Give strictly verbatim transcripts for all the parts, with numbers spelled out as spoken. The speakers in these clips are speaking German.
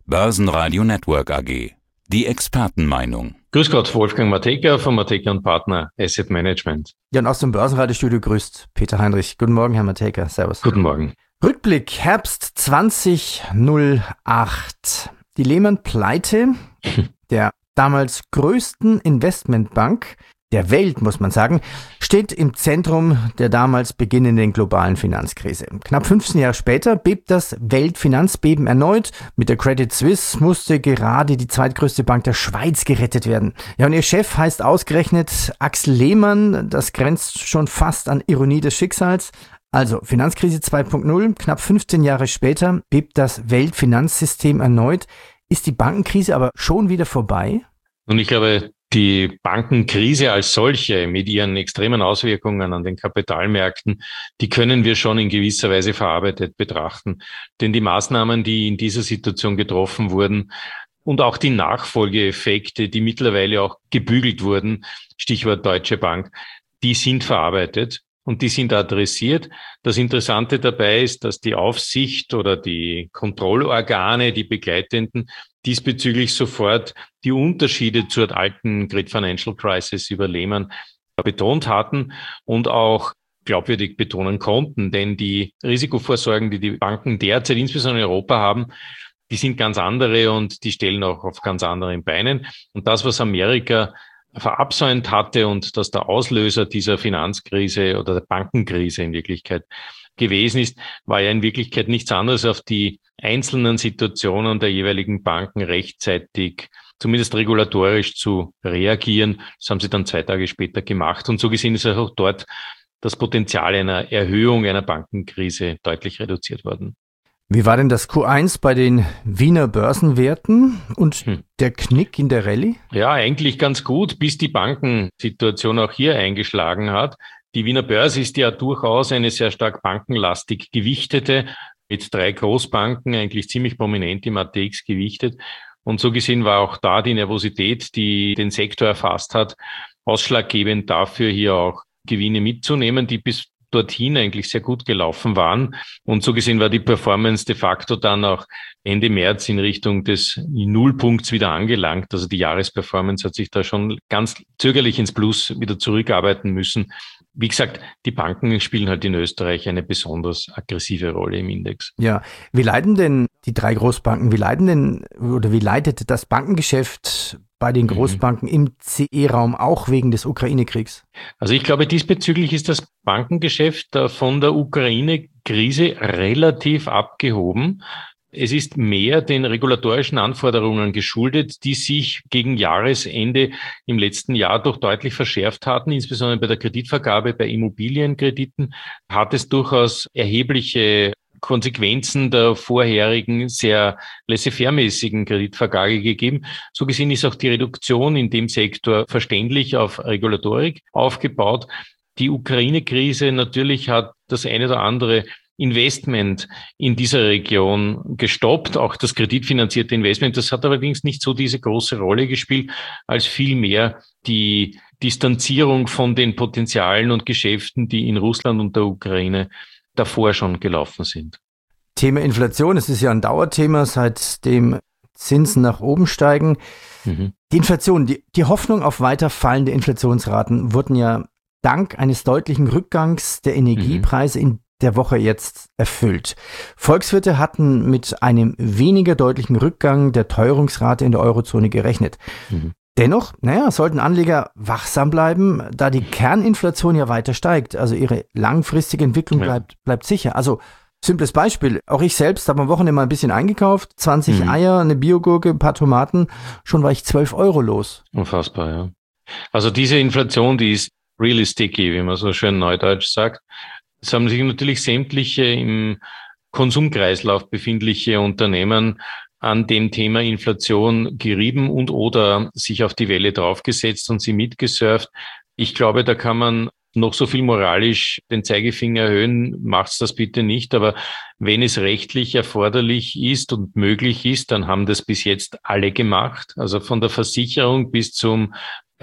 Börsenradio Network A G. Die Expertenmeinung. Grüß Gott, Wolfgang Matejka von Matejka und Partner Asset Management. Ja, und aus dem Börsenradiostudio grüßt Peter Heinrich. Guten Morgen, Herr Matejka. Servus. Guten Morgen. Rückblick Herbst zwanzig null acht. Die Lehman-Pleite der damals größten Investmentbank der Welt, muss man sagen, steht im Zentrum der damals beginnenden globalen Finanzkrise. Knapp fünfzehn Jahre später bebt das Weltfinanzbeben erneut. Mit der Credit Suisse musste gerade die zweitgrößte Bank der Schweiz gerettet werden. Ja, und ihr Chef heißt ausgerechnet Axel Lehmann. Das grenzt schon fast an Ironie des Schicksals. Also Finanzkrise zwei Punkt null, knapp fünfzehn Jahre später bebt das Weltfinanzsystem erneut. Ist die Bankenkrise aber schon wieder vorbei? Und ich glaube, die Bankenkrise als solche mit ihren extremen Auswirkungen an den Kapitalmärkten, die können wir schon in gewisser Weise verarbeitet betrachten. Denn die Maßnahmen, die in dieser Situation getroffen wurden und auch die Nachfolgeeffekte, die mittlerweile auch gebügelt wurden, Stichwort Deutsche Bank, die sind verarbeitet. Und die sind adressiert. Das Interessante dabei ist, dass die Aufsicht oder die Kontrollorgane, die Begleitenden, diesbezüglich sofort die Unterschiede zur alten Great Financial Crisis über Lehman betont hatten und auch glaubwürdig betonen konnten. Denn die Risikovorsorgen, die die Banken derzeit insbesondere in Europa haben, die sind ganz andere und die stellen auch auf ganz anderen Beinen. Und das, was Amerika verabsäumt hatte und dass der Auslöser dieser Finanzkrise oder der Bankenkrise in Wirklichkeit gewesen ist, war ja in Wirklichkeit nichts anderes, auf die einzelnen Situationen der jeweiligen Banken rechtzeitig, zumindest regulatorisch zu reagieren. Das haben sie dann zwei Tage später gemacht. Und so gesehen ist auch dort das Potenzial einer Erhöhung einer Bankenkrise deutlich reduziert worden. Wie war denn das Q eins bei den Wiener Börsenwerten und hm. der Knick in der Rallye? Ja, eigentlich ganz gut, bis die Bankensituation auch hier eingeschlagen hat. Die Wiener Börse ist ja durchaus eine sehr stark bankenlastig gewichtete, mit drei Großbanken eigentlich ziemlich prominent im A T X gewichtet. Und so gesehen war auch da die Nervosität, die den Sektor erfasst hat, ausschlaggebend dafür, hier auch Gewinne mitzunehmen, die bis dorthin eigentlich sehr gut gelaufen waren. Und so gesehen war die Performance de facto dann auch Ende März in Richtung des Nullpunkts wieder angelangt. Also die Jahresperformance hat sich da schon ganz zögerlich ins Plus wieder zurückarbeiten müssen. Wie gesagt, die Banken spielen halt in Österreich eine besonders aggressive Rolle im Index. Ja, wie leiden denn die drei Großbanken, wie leiden denn oder wie leidet das Bankengeschäft bei den Großbanken mhm. im C E-Raum auch wegen des Ukraine-Kriegs? Also ich glaube, diesbezüglich ist das Bankengeschäft von der Ukraine-Krise relativ abgehoben. Es ist mehr den regulatorischen Anforderungen geschuldet, die sich gegen Jahresende im letzten Jahr doch deutlich verschärft hatten. Insbesondere bei der Kreditvergabe, bei Immobilienkrediten hat es durchaus erhebliche Konsequenzen der vorherigen sehr laissez-faire-mäßigen Kreditvergabe gegeben. So gesehen ist auch die Reduktion in dem Sektor verständlich auf Regulatorik aufgebaut. Die Ukraine-Krise natürlich hat das eine oder andere Investment in dieser Region gestoppt, auch das kreditfinanzierte Investment. Das hat allerdings nicht so diese große Rolle gespielt, als vielmehr die Distanzierung von den Potenzialen und Geschäften, die in Russland und der Ukraine davor schon gelaufen sind. Thema Inflation, es ist ja ein Dauerthema, seitdem Zinsen nach oben steigen. Mhm. Die Inflation, die, die Hoffnung auf weiter fallende Inflationsraten wurden ja dank eines deutlichen Rückgangs der Energiepreise mhm. in der Woche jetzt erfüllt. Volkswirte hatten mit einem weniger deutlichen Rückgang der Teuerungsrate in der Eurozone gerechnet. Mhm. Dennoch, naja, sollten Anleger wachsam bleiben, da die Kerninflation ja weiter steigt. Also ihre langfristige Entwicklung ja. bleibt, bleibt sicher. Also, simples Beispiel. Auch ich selbst habe am Wochenende mal ein bisschen eingekauft. zwanzig mhm. Eier, eine Biogurke, ein paar Tomaten. Schon war ich zwölf Euro los. Unfassbar, ja. Also diese Inflation, die ist really sticky, wie man so schön neudeutsch sagt. Es haben sich natürlich sämtliche im Konsumkreislauf befindliche Unternehmen an dem Thema Inflation gerieben und oder sich auf die Welle draufgesetzt und sie mitgesurft. Ich glaube, da kann man noch so viel moralisch den Zeigefinger erhöhen, macht's das bitte nicht. Aber wenn es rechtlich erforderlich ist und möglich ist, dann haben das bis jetzt alle gemacht. Also von der Versicherung bis zum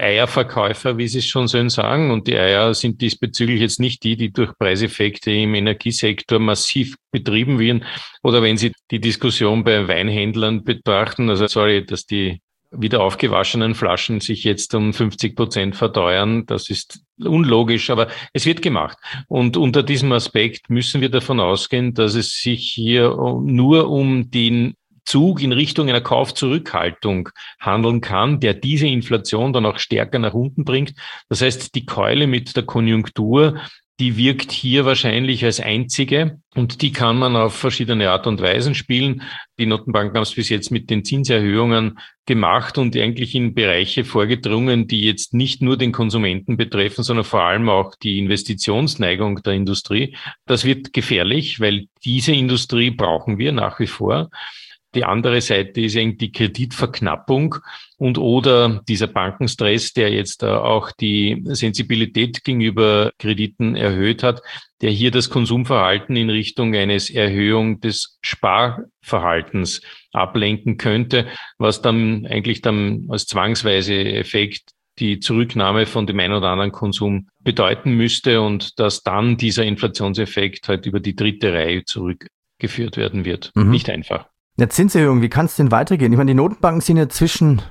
Eierverkäufer, wie Sie es schon schön sagen. Und die Eier sind diesbezüglich jetzt nicht die, die durch Preiseffekte im Energiesektor massiv betrieben werden. Oder wenn Sie die Diskussion bei Weinhändlern betrachten, also sorry, dass die wieder aufgewaschenen Flaschen sich jetzt um fünfzig Prozent verteuern, das ist unlogisch, aber es wird gemacht. Und unter diesem Aspekt müssen wir davon ausgehen, dass es sich hier nur um den Zug in Richtung einer Kaufzurückhaltung handeln kann, der diese Inflation dann auch stärker nach unten bringt. Das heißt, die Keule mit der Konjunktur, die wirkt hier wahrscheinlich als einzige und die kann man auf verschiedene Art und Weisen spielen. Die Notenbanken haben es bis jetzt mit den Zinserhöhungen gemacht und eigentlich in Bereiche vorgedrungen, die jetzt nicht nur den Konsumenten betreffen, sondern vor allem auch die Investitionsneigung der Industrie. Das wird gefährlich, weil diese Industrie brauchen wir nach wie vor. Die andere Seite ist eigentlich die Kreditverknappung und oder dieser Bankenstress, der jetzt auch die Sensibilität gegenüber Krediten erhöht hat, der hier das Konsumverhalten in Richtung eines Erhöhung des Sparverhaltens ablenken könnte, was dann eigentlich dann als zwangsweise Effekt die Zurücknahme von dem einen oder anderen Konsum bedeuten müsste und dass dann dieser Inflationseffekt halt über die dritte Reihe zurückgeführt werden wird. Mhm. Nicht einfach. Eine Zinserhöhung, wie kann es denn weitergehen? Ich meine, die Notenbanken sind ja zwischen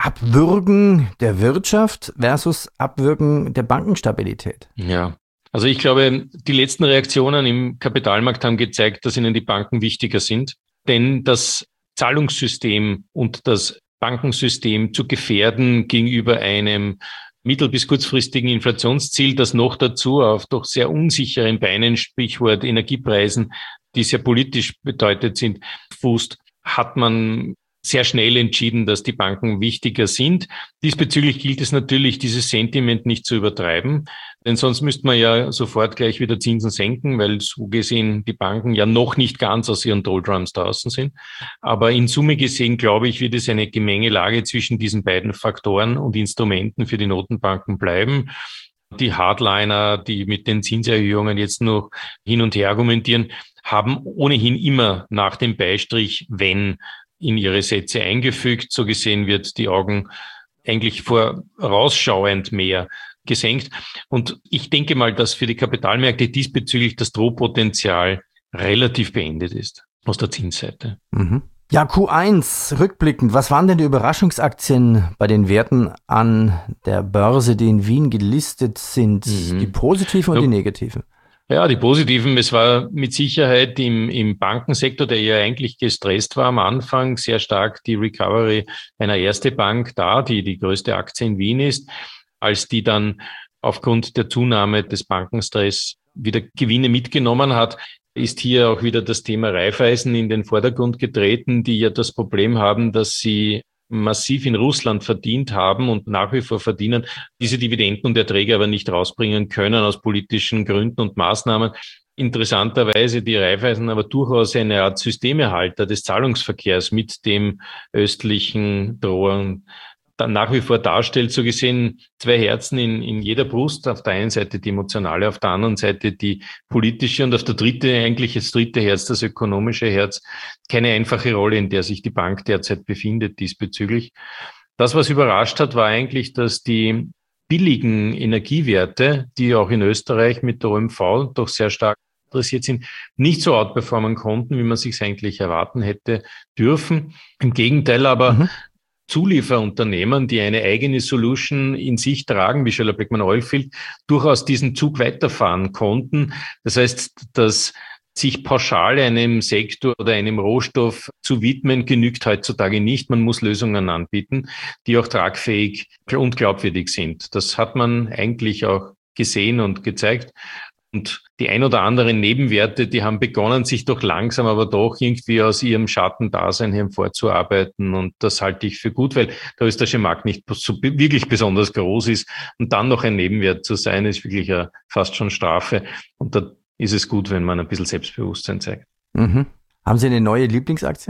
Abwürgen der Wirtschaft versus Abwürgen der Bankenstabilität. Ja, also ich glaube, die letzten Reaktionen im Kapitalmarkt haben gezeigt, dass ihnen die Banken wichtiger sind. Denn das Zahlungssystem und das Bankensystem zu gefährden gegenüber einem mittel- bis kurzfristigen Inflationsziel, das noch dazu auf doch sehr unsicheren Beinen, Sprichwort Energiepreisen, die sehr politisch bedeutet sind, fußt, hat man sehr schnell entschieden, dass die Banken wichtiger sind. Diesbezüglich gilt es natürlich, dieses Sentiment nicht zu übertreiben, denn sonst müsste man ja sofort gleich wieder Zinsen senken, weil so gesehen die Banken ja noch nicht ganz aus ihren Doldrums draußen sind. Aber in Summe gesehen, glaube ich, wird es eine Gemengelage zwischen diesen beiden Faktoren und Instrumenten für die Notenbanken bleiben. Die Hardliner, die mit den Zinserhöhungen jetzt noch hin und her argumentieren, haben ohnehin immer nach dem Beistrich wenn in ihre Sätze eingefügt. So gesehen wird die Augen eigentlich vorausschauend mehr gesenkt. Und ich denke mal, dass für die Kapitalmärkte diesbezüglich das Drohpotenzial relativ beendet ist aus der Zinsseite. Mhm. Ja, Q eins, rückblickend, was waren denn die Überraschungsaktien bei den Werten an der Börse, die in Wien gelistet sind? Mhm. Die positiven und ja. die negativen? Ja, die positiven, es war mit Sicherheit im, im Bankensektor, der ja eigentlich gestresst war am Anfang, sehr stark die Recovery einer Erste Bank da, die die größte Aktie in Wien ist, als die dann aufgrund der Zunahme des Bankenstress wieder Gewinne mitgenommen hat, ist hier auch wieder das Thema Raiffeisen in den Vordergrund getreten, die ja das Problem haben, dass sie massiv in Russland verdient haben und nach wie vor verdienen, diese Dividenden und Erträge aber nicht rausbringen können aus politischen Gründen und Maßnahmen. Interessanterweise die Raiffeisen aber durchaus eine Art Systemerhalter des Zahlungsverkehrs mit dem östlichen Drohern dann nach wie vor darstellt, so gesehen zwei Herzen in, in jeder Brust. Auf der einen Seite die emotionale, auf der anderen Seite die politische und auf der dritte, eigentlich das dritte Herz, das ökonomische Herz. Keine einfache Rolle, in der sich die Bank derzeit befindet diesbezüglich. Das, was überrascht hat, war eigentlich, dass die billigen Energiewerte, die auch in Österreich mit der O M V doch sehr stark interessiert sind, nicht so outperformen konnten, wie man sich eigentlich erwarten hätte dürfen. Im Gegenteil aber, mhm. Zulieferunternehmen, die eine eigene Solution in sich tragen, wie Schoeller Bleckmann Oilfield, durchaus diesen Zug weiterfahren konnten. Das heißt, dass sich pauschal einem Sektor oder einem Rohstoff zu widmen, genügt heutzutage nicht. Man muss Lösungen anbieten, die auch tragfähig und glaubwürdig sind. Das hat man eigentlich auch gesehen und gezeigt. Und die ein oder anderen Nebenwerte, die haben begonnen, sich doch langsam, aber doch irgendwie aus ihrem Schattendasein hervorzuarbeiten. Und das halte ich für gut, weil der österreichische Markt nicht so wirklich besonders groß ist. Und dann noch ein Nebenwert zu sein, ist wirklich eine, fast schon Strafe. Und da ist es gut, wenn man ein bisschen Selbstbewusstsein zeigt. Mhm. Haben Sie eine neue Lieblingsaktie?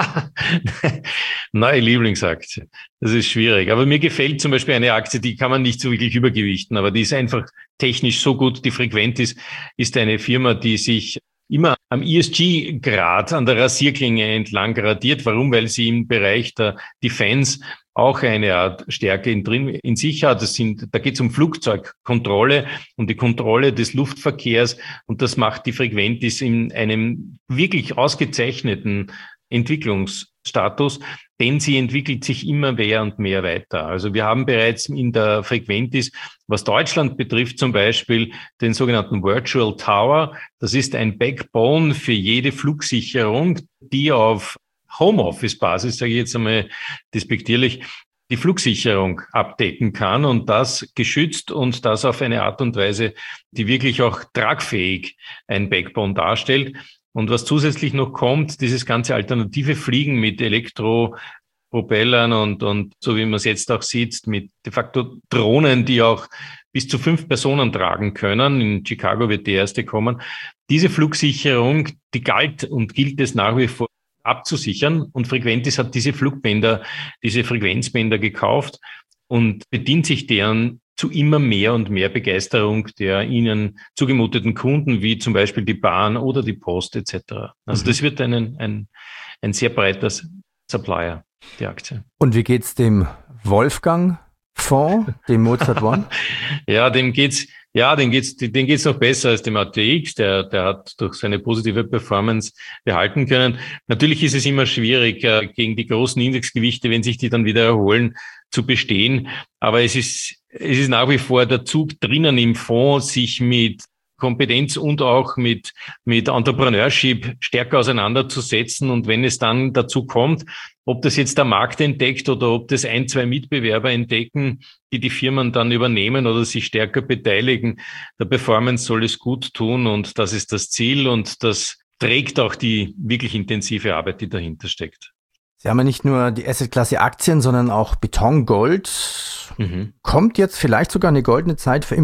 Neue Lieblingsaktie. Das ist schwierig. Aber mir gefällt zum Beispiel eine Aktie, die kann man nicht so wirklich übergewichten, aber die ist einfach technisch so gut, die frequent ist, ist eine Firma, die sich immer am E S G-Grad an der Rasierklinge entlang gradiert. Warum? Weil sie im Bereich der Defense auch eine Art Stärke in, drin, in sich hat. Das sind, da geht es um Flugzeugkontrolle und die Kontrolle des Luftverkehrs und das macht die Frequentis in einem wirklich ausgezeichneten Entwicklungsstatus, denn sie entwickelt sich immer mehr und mehr weiter. Also wir haben bereits in der Frequentis, was Deutschland betrifft, zum Beispiel den sogenannten Virtual Tower. Das ist ein Backbone für jede Flugsicherung, die auf Homeoffice-Basis, sage ich jetzt einmal despektierlich, die Flugsicherung abdecken kann und das geschützt und das auf eine Art und Weise, die wirklich auch tragfähig ein Backbone darstellt. Und was zusätzlich noch kommt, dieses ganze alternative Fliegen mit Elektropropellern und, und so wie man es jetzt auch sieht, mit de facto Drohnen, die auch bis zu fünf Personen tragen können. In Chicago wird die erste kommen. Diese Flugsicherung, die galt und gilt es nach wie vor abzusichern. Und Frequentis hat diese Flugbänder, diese Frequenzbänder gekauft und bedient sich deren zu immer mehr und mehr Begeisterung der ihnen zugemuteten Kunden, wie zum Beispiel die Bahn oder die Post et cetera. Also das wird ein, ein, ein sehr breiter Supplier, die Aktie. Und wie geht's dem Wolfgang-Fonds, dem Mozart One? Ja, dem geht's Ja, den geht's, den geht's noch besser als dem A T X. Der, der hat durch seine positive Performance behalten können. Natürlich ist es immer schwierig, gegen die großen Indexgewichte, wenn sich die dann wieder erholen, zu bestehen. Aber es ist, es ist nach wie vor der Zug drinnen im Fonds, sich mit Kompetenz und auch mit, mit Entrepreneurship stärker auseinanderzusetzen. Und wenn es dann dazu kommt, ob das jetzt der Markt entdeckt oder ob das ein, zwei Mitbewerber entdecken, die die Firmen dann übernehmen oder sich stärker beteiligen, der Performance soll es gut tun und das ist das Ziel und das trägt auch die wirklich intensive Arbeit, die dahinter steckt. Sie haben ja nicht nur die Assetklasse Aktien, sondern auch Beton, Gold. Mhm. Kommt jetzt vielleicht sogar eine goldene Zeit für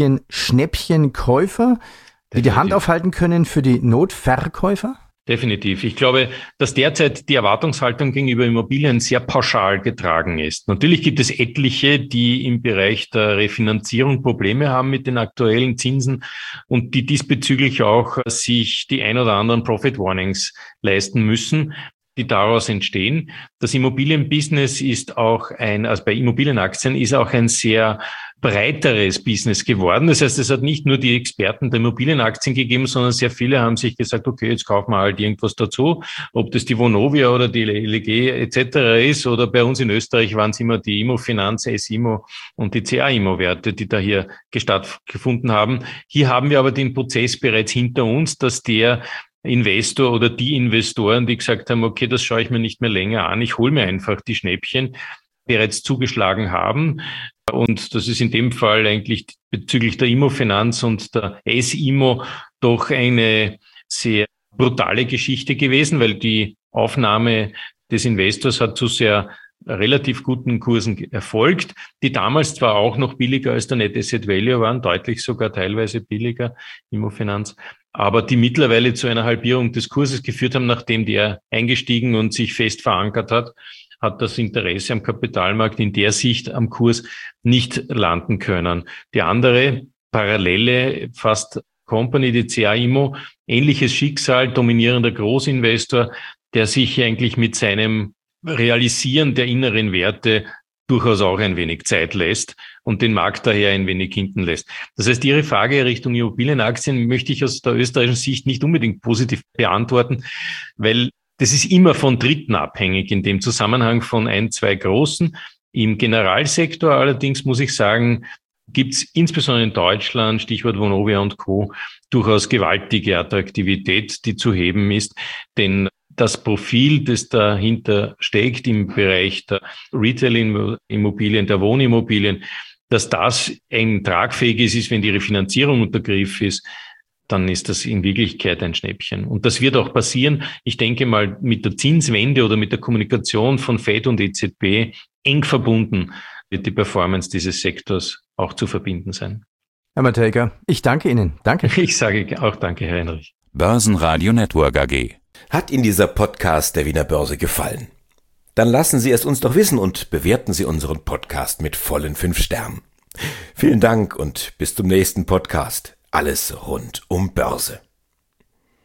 Immobilien-Schnäppchenkäufer, die die Hand aufhalten können für die Notverkäufer? Definitiv. Ich glaube, dass derzeit die Erwartungshaltung gegenüber Immobilien sehr pauschal getragen ist. Natürlich gibt es etliche, die im Bereich der Refinanzierung Probleme haben mit den aktuellen Zinsen und die diesbezüglich auch sich die ein oder anderen Profit Warnings leisten müssen, die daraus entstehen. Das Immobilienbusiness ist auch ein, also bei Immobilienaktien ist auch ein sehr breiteres Business geworden. Das heißt, es hat nicht nur die Experten der Immobilienaktien gegeben, sondern sehr viele haben sich gesagt, okay, jetzt kaufen wir halt irgendwas dazu, ob das die Vonovia oder die L E G et cetera ist oder bei uns in Österreich waren es immer die Immofinanz, S-Immo und die C A-Immo-Werte, die da hier stattgefunden haben. Hier haben wir aber den Prozess bereits hinter uns, dass der Investor oder die Investoren, die gesagt haben, okay, das schaue ich mir nicht mehr länger an, ich hole mir einfach die Schnäppchen, bereits zugeschlagen haben. Und das ist in dem Fall eigentlich bezüglich der Immofinanz und der S-Immo doch eine sehr brutale Geschichte gewesen, weil die Aufnahme des Investors hat zu sehr relativ guten Kursen erfolgt, die damals zwar auch noch billiger als der Net Asset Value waren, deutlich sogar teilweise billiger, Immofinanz, aber die mittlerweile zu einer Halbierung des Kurses geführt haben, nachdem der eingestiegen und sich fest verankert hat, hat das Interesse am Kapitalmarkt in der Sicht am Kurs nicht landen können. Die andere parallele fast Company, die C A-Immo, ähnliches Schicksal, dominierender Großinvestor, der sich eigentlich mit seinem Realisieren der inneren Werte durchaus auch ein wenig Zeit lässt und den Markt daher ein wenig hinten lässt. Das heißt, Ihre Frage Richtung Immobilienaktien möchte ich aus der österreichischen Sicht nicht unbedingt positiv beantworten, weil das ist immer von Dritten abhängig, in dem Zusammenhang von ein, zwei Großen. Im Generalsektor allerdings muss ich sagen, gibt es insbesondere in Deutschland, Stichwort Vonovia und Co., durchaus gewaltige Attraktivität, die zu heben ist, denn das Profil, das dahinter steckt im Bereich der Retail-Immobilien, der Wohnimmobilien, dass das ein tragfähiges ist, wenn die Refinanzierung unter Griff ist, dann ist das in Wirklichkeit ein Schnäppchen. Und das wird auch passieren. Ich denke mal, mit der Zinswende oder mit der Kommunikation von Fed und E Z B eng verbunden wird die Performance dieses Sektors auch zu verbinden sein. Herr Matejka, ich danke Ihnen. Danke. Ich sage auch danke, Herr Heinrich. Börsenradio Network A G. Hat Ihnen dieser Podcast der Wiener Börse gefallen? Dann lassen Sie es uns doch wissen und bewerten Sie unseren Podcast mit vollen fünf Sternen. Vielen Dank und bis zum nächsten Podcast. Alles rund um Börse.